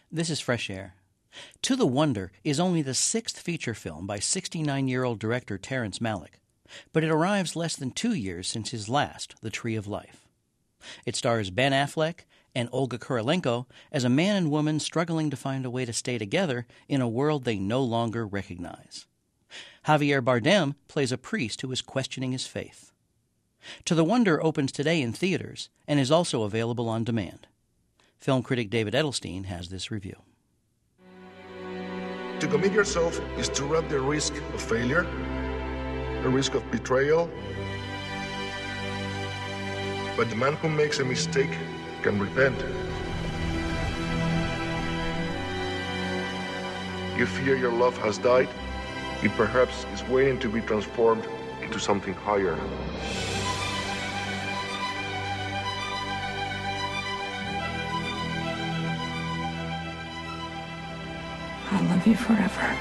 This is Fresh Air. To the Wonder is only the sixth feature film by 69-year-old director Terrence Malick, but it arrives less than 2 years since his last, The Tree of Life. It stars Ben Affleck and Olga Kurylenko as a man and woman struggling to find a way to stay together in a world they no longer recognize. Javier Bardem plays a priest who is questioning his faith. To the Wonder opens today in theaters and is also available on demand. Film critic David Edelstein has this review. To commit yourself is to run the risk of failure, a risk of betrayal. But the man who makes a mistake can repent. You fear your love has died. It perhaps is waiting to be transformed into something higher. I'll love you forever.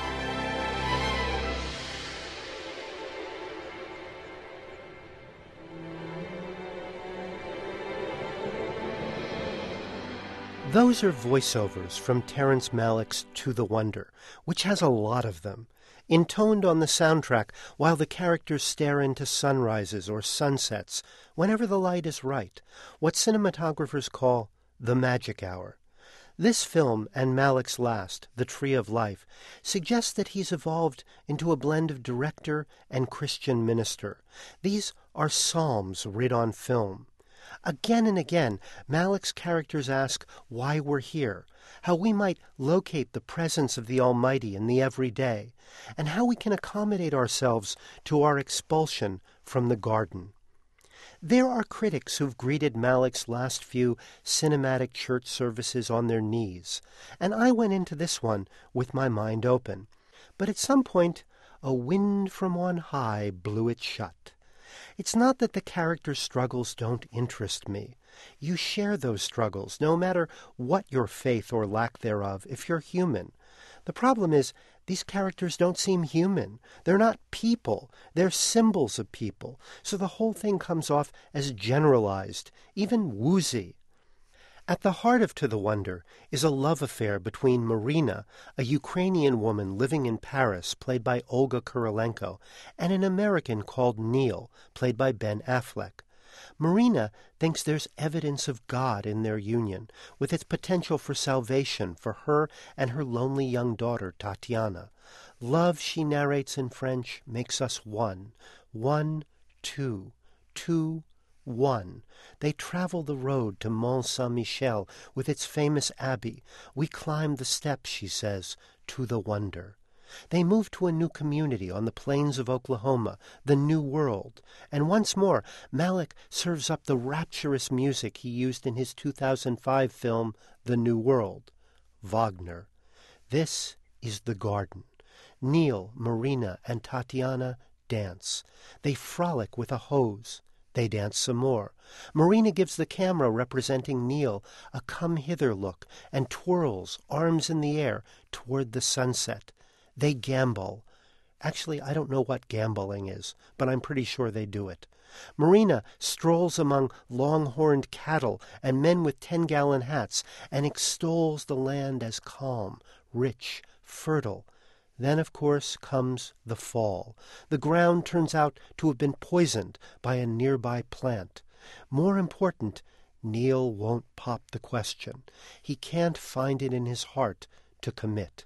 Those are voiceovers from Terrence Malick's To the Wonder, which has a lot of them, intoned on the soundtrack while the characters stare into sunrises or sunsets whenever the light is right, what cinematographers call the magic hour. This film, and Malick's last, The Tree of Life, suggests that he's evolved into a blend of director and Christian minister. These are psalms writ on film. Again and again, Malick's characters ask why we're here, how we might locate the presence of the Almighty in the everyday, and how we can accommodate ourselves to our expulsion from the garden. There are critics who've greeted Malick's last few cinematic church services on their knees, and I went into this one with my mind open. But at some point, a wind from on high blew it shut. It's not that the characters' struggles don't interest me. You share those struggles, no matter what your faith or lack thereof, if you're human. The problem is, these characters don't seem human. They're not people. They're symbols of people. So the whole thing comes off as generalized, even woozy. At the heart of To the Wonder is a love affair between Marina, a Ukrainian woman living in Paris, played by Olga Kurylenko, and an American called Neil, played by Ben Affleck. Marina thinks there's evidence of God in their union, with its potential for salvation for her and her lonely young daughter, Tatiana. Love, she narrates in French, makes us one. One, two, one. They travel the road to Mont Saint-Michel with its famous abbey. We climb the steps, she says, to the wonder. They move to a new community on the plains of Oklahoma, the New World. And once more, Malick serves up the rapturous music he used in his 2005 film, The New World, Wagner. This is the garden. Neil, Marina, and Tatiana dance. They frolic with a hose. They dance some more. Marina gives the camera representing Neil a come-hither look and twirls, arms in the air, toward the sunset. They gambol. Actually, I don't know what gambling is, but I'm pretty sure they do it. Marina strolls among long-horned cattle and men with 10-gallon hats and extols the land as calm, rich, fertile. Then, of course, comes the fall. The ground turns out to have been poisoned by a nearby plant. More important, Neil won't pop the question. He can't find it in his heart to commit.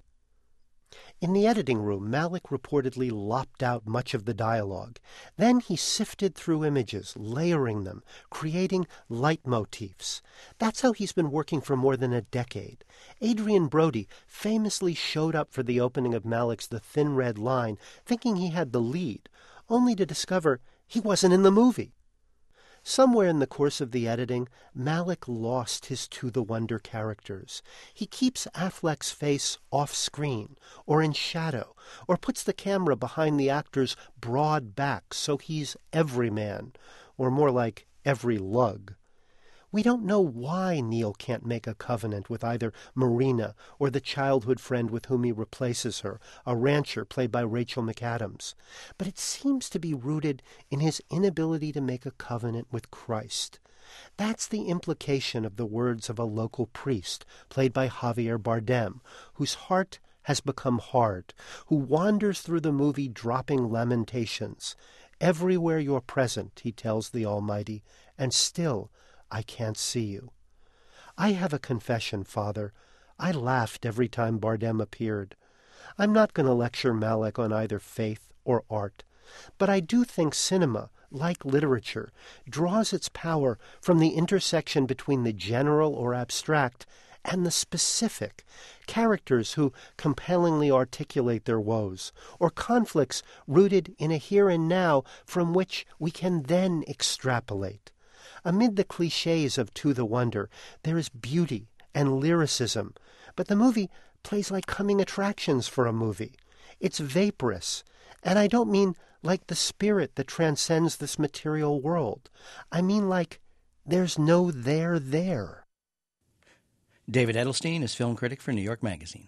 In the editing room, Malick reportedly lopped out much of the dialogue. Then he sifted through images, layering them, creating leitmotifs. That's how he's been working for more than a decade. Adrien Brody famously showed up for the opening of Malick's The Thin Red Line, thinking he had the lead, only to discover he wasn't in the movie. Somewhere in the course of the editing, Malick lost his To the Wonder characters. He keeps Affleck's face off-screen, or in shadow, or puts the camera behind the actor's broad back so he's every man, or more like every lug. We don't know why Neil can't make a covenant with either Marina or the childhood friend with whom he replaces her, a rancher played by Rachel McAdams. But it seems to be rooted in his inability to make a covenant with Christ. That's the implication of the words of a local priest, played by Javier Bardem, whose heart has become hard, who wanders through the movie dropping lamentations. Everywhere you're present, he tells the Almighty, and still I can't see you. I have a confession, Father. I laughed every time Bardem appeared. I'm not going to lecture Malick on either faith or art, but I do think cinema, like literature, draws its power from the intersection between the general or abstract and the specific, characters who compellingly articulate their woes, or conflicts rooted in a here and now from which we can then extrapolate. Amid the cliches of To the Wonder, there is beauty and lyricism, but the movie plays like coming attractions for a movie. It's vaporous, and I don't mean like the spirit that transcends this material world. I mean like there's no there. David Edelstein is film critic for New York Magazine.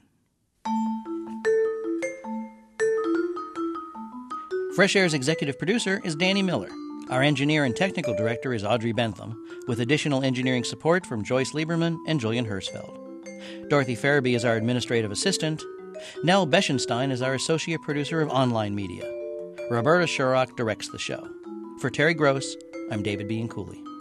Fresh Air's executive producer is Danny Miller. Our engineer and technical director is Audrey Bentham, with additional engineering support from Joyce Lieberman and Julian Hersfeld. Dorothy Farabee is our administrative assistant. Nell Beschenstein is our associate producer of online media. Roberta Shurrock directs the show. For Terry Gross, I'm David Bianculli.